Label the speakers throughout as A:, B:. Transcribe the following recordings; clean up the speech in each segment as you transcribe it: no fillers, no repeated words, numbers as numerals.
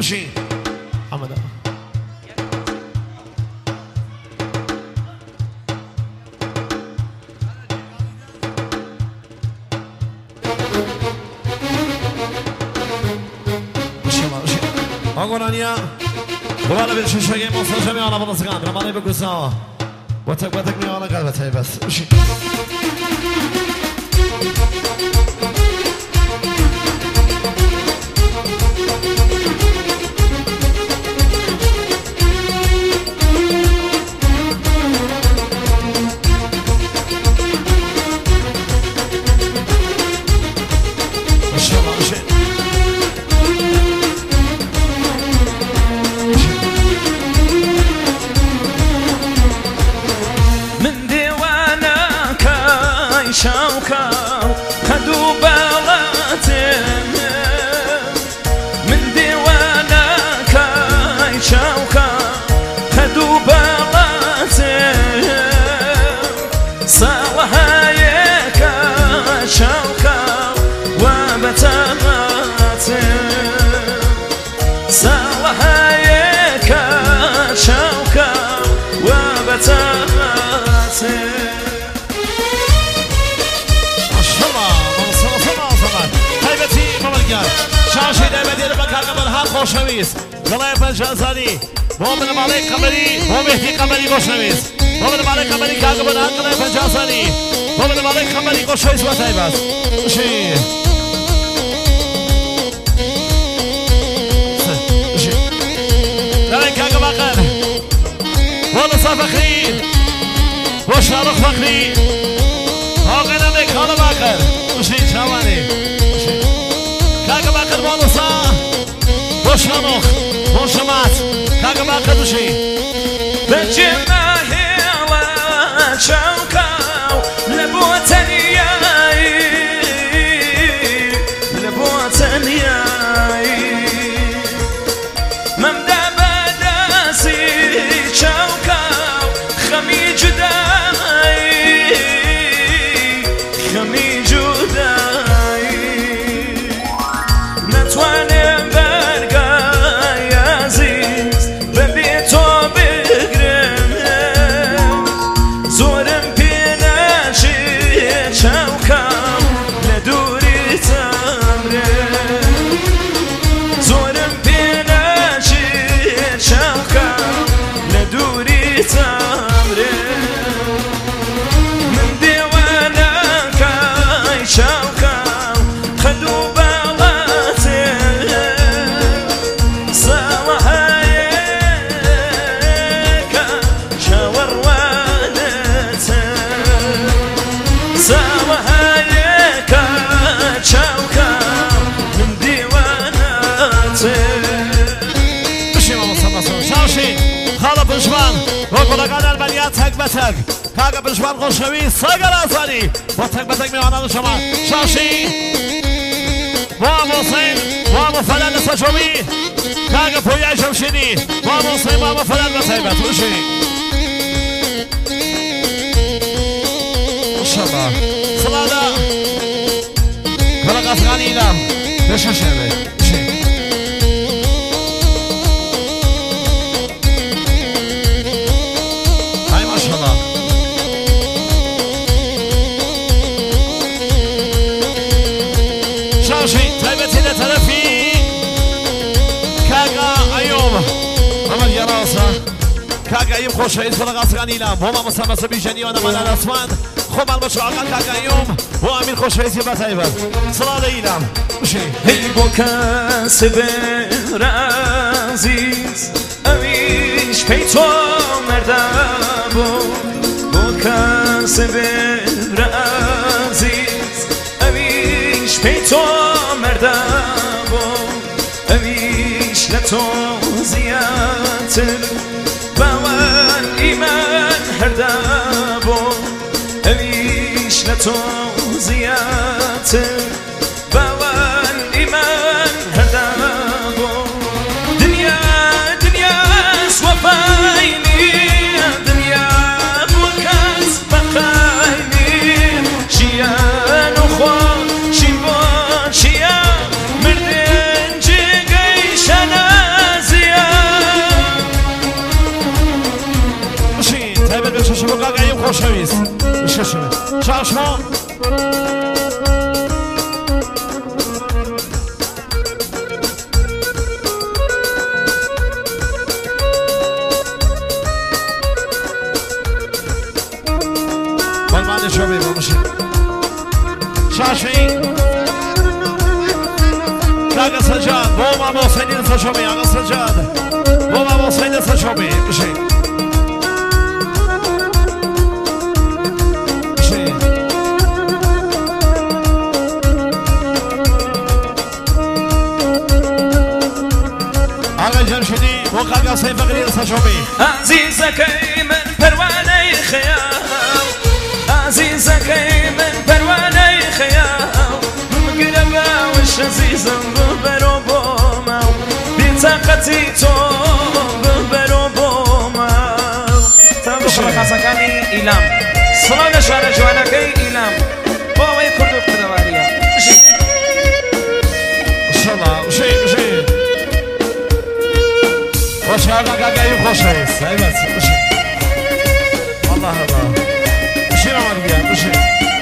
A: بشین حمد آگورانیا دوباره به ششگی مصاحبه میانه با دستگان رمانی بگوسا باتک میانه قلبتای بس بشین خوشنویس گلای پنجازانی مومن مالک قمری مومهدی قمری خوشنویس مومن مالک قمری که آگه بدن گلای پنجازانی مومن مالک قمری خوشنویس باتای بس بشی دارن که آگه بقر بولسا فخری بشارخ فخری آقای نمیک حالا بقر بشی چوانی که آگه بقر بولسا بشنوخ بشمات كاغا ما قدوشي بجمع هلا شوكاو لبوتنياي ممدا بداسي شوكاو خمي جداي نتواني بلغان البلیات تک بتک کاغا بشوان خوشوی ساگر آزانی با تک بتک میوانان شما شاشی وام حسین وام فلان سجوی کاغا پویا جمشینی وام حسین وام فلان بسیبت روشی شما سلادا کلق افغانی ایلام بششه كاغا يوم خوش رئيس بلغ أسغاني لام هما مسامس بيجاني وانا من الأسمان خمان بشعقا كاغا يوم هو أمين خوش رئيس بطيبا صلاة إيلام هي بو كاسب رازيز أميش بيتو مردابو بو كاسب رازيز أميش بيتو مردابو أميش لتو زياتر باوان ایمان هردابو اویش لتو زیات باوان ایمان هردابو دنیا سوفاینی دنیا بوکس بخاینی شیان و خون شیبان شیان مردن جگی شنان خوشویست بشه شده چشما بالمعنی شو بیرون بشه شاشی آقا سجاد بوم ابو حسین سشومی آقا سجاد بوم ابو حسین سشومی بشه بشه آقا جمشیدی بوق آقا حسین فقری سشومی
B: عزیزکی من پروانه خیال عزیزکی من پروانه خیال مقرباوش عزیزم برو بوما بی‌طاقتی تو برو بوما تمام شما کسانی ایلام سلام شهر جوانکی ایلام باوی کردو کردواریا بشی
A: شما بشی باشه آقا گاگایی خوش هست ایوز بشی الله الله بشی نمار گیم بشی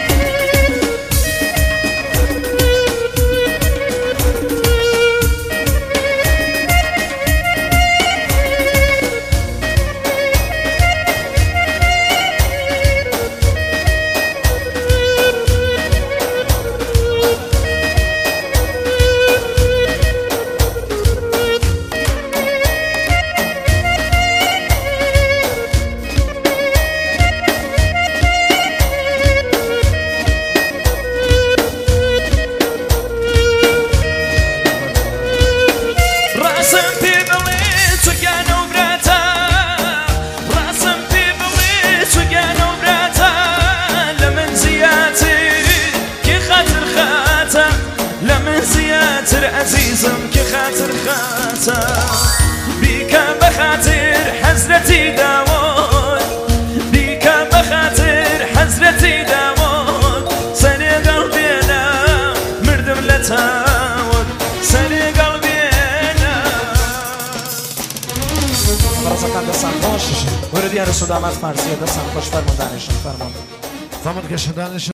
B: عزیزم که خاطر خاطر بیکا بخاطر حضرتی داود بیکا بخاطر حضرتی داود سری قلبینا مردم لتاود سری قلبینا برزکان دستان خوش وردی رسول آمد فارسی دستان خوش فرماندنشون فرمان
A: زمان که شدنش